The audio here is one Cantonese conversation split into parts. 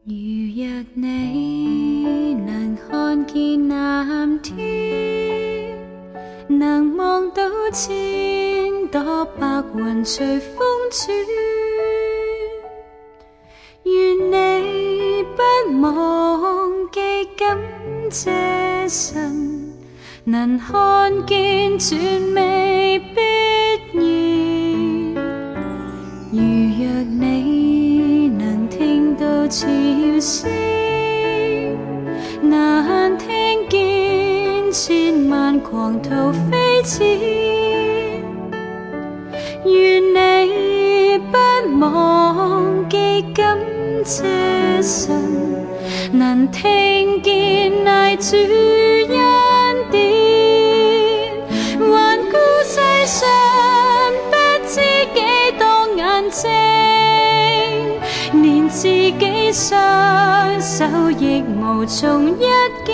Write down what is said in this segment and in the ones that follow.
如若你能看見藍天，能望到千朵白雲隨風轉，願你不忘記感謝神，能看見全未必然。如若你能聽到潮聲，能聽見千萬狂濤飛濺，願你不忘記感謝神，能聽見愛主恩典，環顧世上不知幾多眼睛，連自己雙手亦無從一擊。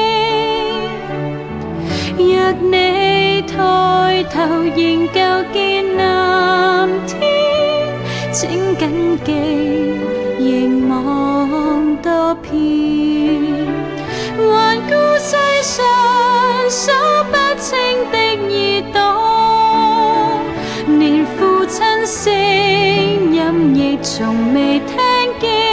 若你抬頭仍舊見藍天，請緊記凝望多遍，環顧世上數不清的耳朵，連父親聲音亦從未聽見。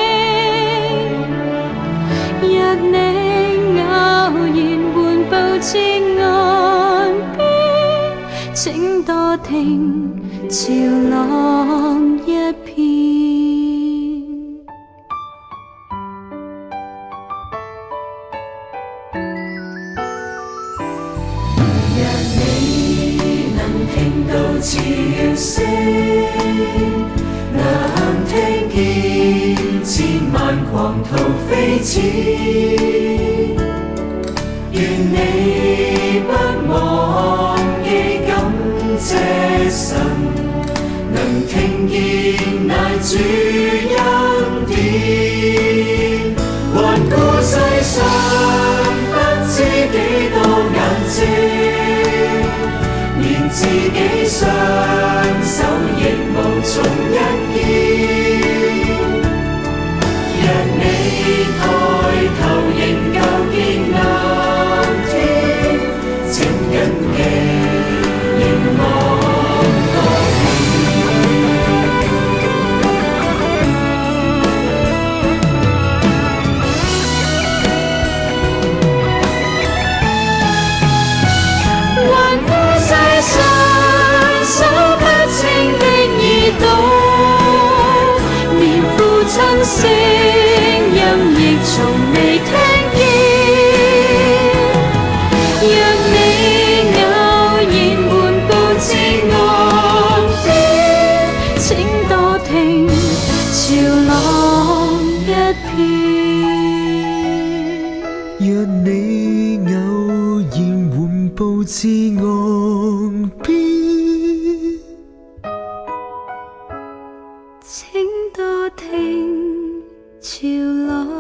若你偶然緩步至岸邊，請多聽潮浪一片。 若你能聽到潮聲，能聽見千萬狂濤飛濺，願你不忘記感謝神，能聽見乃主恩典，環顧世上不知幾多眼睛，連自己雙手亦無從一肩。若你抬頭仍舊見藍天，請緊記凝望多環顧世上數不清的耳朵，連父親聲音亦從未聽見。若你偶然緩步至岸邊，請多聽潮浪一片。 若你偶然緩步至岸邊， 請多聽潮浪。